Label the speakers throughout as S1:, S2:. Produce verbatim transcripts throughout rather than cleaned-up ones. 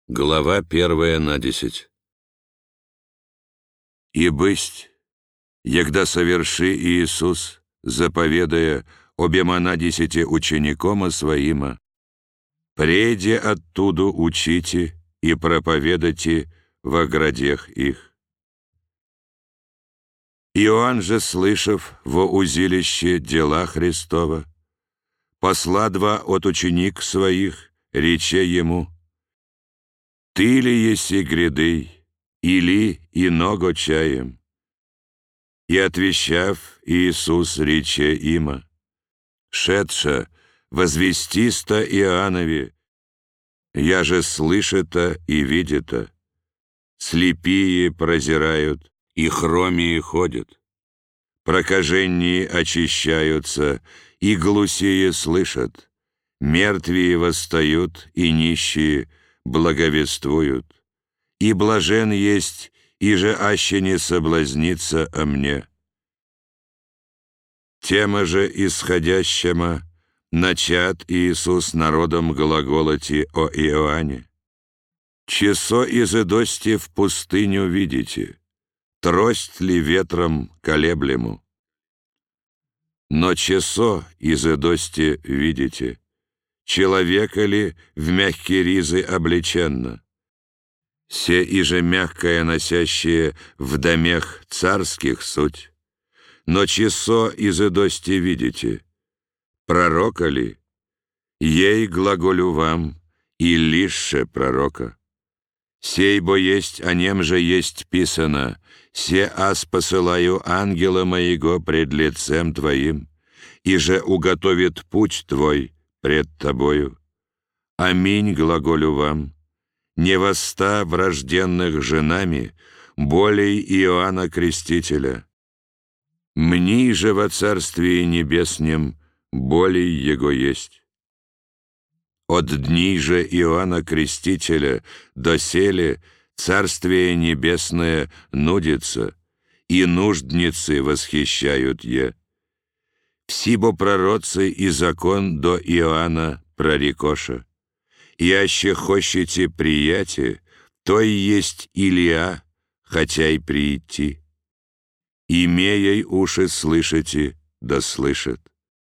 S1: Глава первая на десять. «И бысть, егда соверши Иисус, заповедая обема на десяти ученикома своима, преде оттуда учите и проповедайте во градях их. Иоанн же, слышав во узилище дела Христова, посла два от ученик своих, рече ему: Ты ли еси гряды, или иного чаем? И отвещав, Иисус рече има: Шедша, возвестиста Иоаннове, я же слышата и видята. Слепие прозирают, и хромие ходят, прокаженные очищаются, и глухие слышат, мертвые восстают, и нищие благовествуют. И блажен есть, и же аще не соблазнится о мне. Тема же исходящема начат Иисус народом глаголоти о Иоанне. Чесо изыдости в пустыню видите, трость ли ветром колеблему? Но чесо изыдости видите, человека ли в мягкие ризы облеченно? Се иже мягкое носящее в домех царских суть. Но чесо изыдости видите, пророка ли? Ей глаголю вам, и лише пророка. Сей бо есть, о нем же есть писано: «Се аз посылаю ангела моего пред лицем твоим, и же уготовит путь твой пред тобою. Аминь глаголю вам, не воста вражденных женами, болей Иоанна Крестителя. Мни же во Царствии Небеснем болей его есть. От дней же Иоанна Крестителя доселе Царствие Небесное нудится, и нуждницы восхищают е. Всибо пророцы и закон до Иоанна прорекоша. И аще хощете прияти, то и есть Илия, хотя и прийти. Имеей уши слышите, да слышит.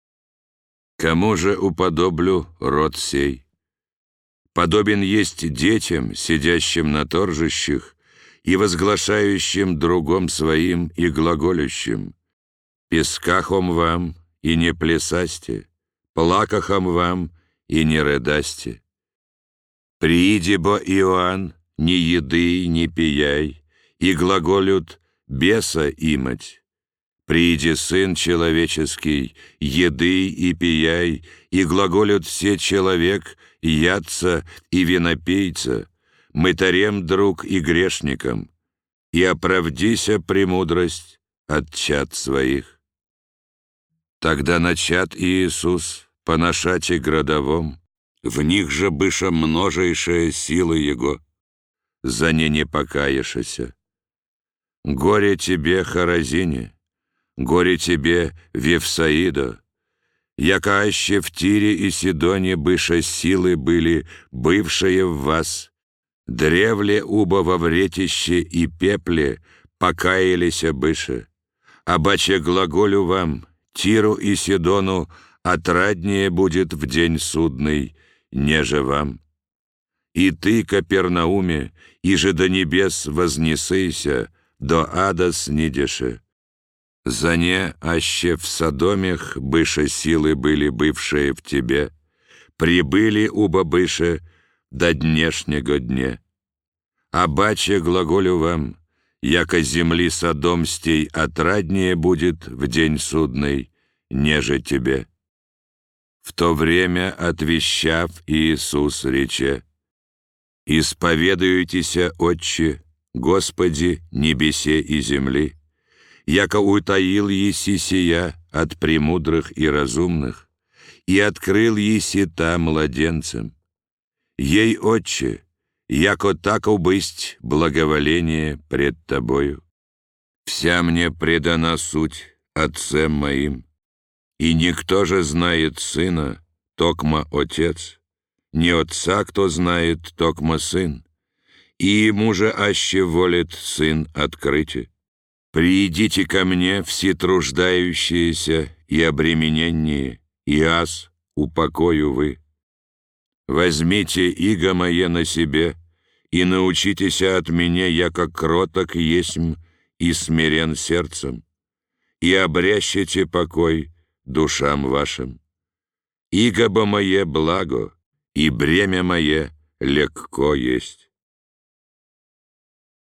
S1: Кому же уподоблю род сей? Подобен есть детям, сидящим на торжищах, и возглашающим другом своим и глаголющим: «Пескахом вам, и не плясасте, плакахом вам, и не рыдасте. Прииди бо Иоанн, ни еды, ни пияй, и глаголют: беса имать. Прииди Сын Человеческий, еды и пияй, и глаголют все человек, ядца и винопийца, мытарем друг и грешникам, и оправдися премудрость от чад своих». Тогда начат Иисус поношати градовом, в них же быша множейшая сила Его, за не не покаешься. Горе тебе, Хоразине, горе тебе, Вифсаида, яко аще в Тире и Сидоне быша силы были, бывшие в вас, древле убо во вретище и пепле покаялися быше, а баче глаголю вам, Тиру и Сидону отраднее будет в день судный, неже вам. И ты, Капернауме, иже до небес вознесыся, до ада снидеше. За не аще в Содомех быше силы были бывшие в тебе, прибыли уба быше до днешнего дне. А баче глаголю вам, яко земли Содомстей отраднее будет в день судный, неже тебе. В то время, отвещав, Иисус рече: «Исповедуйтеся, Отче, Господи, небесе и земли, яко утаил еси сия от премудрых и разумных, и открыл еси та младенцам. Ей, Отче, яко тако бысть благоволение пред Тобою. Вся мне предана суть Отцем моим, и никто же знает Сына, токмо Отец, не Отца, кто знает, токмо Сын, и ему же аще волит Сын открыти. Приидите ко мне, все труждающиеся и обремененные, и аз упокою вы. Возьмите иго мое на себе, и научитесь от меня, яко кроток есмь и смирен сердцем, и обрящите покой душам вашим. Иго бо мое благо, и бремя мое легко есть.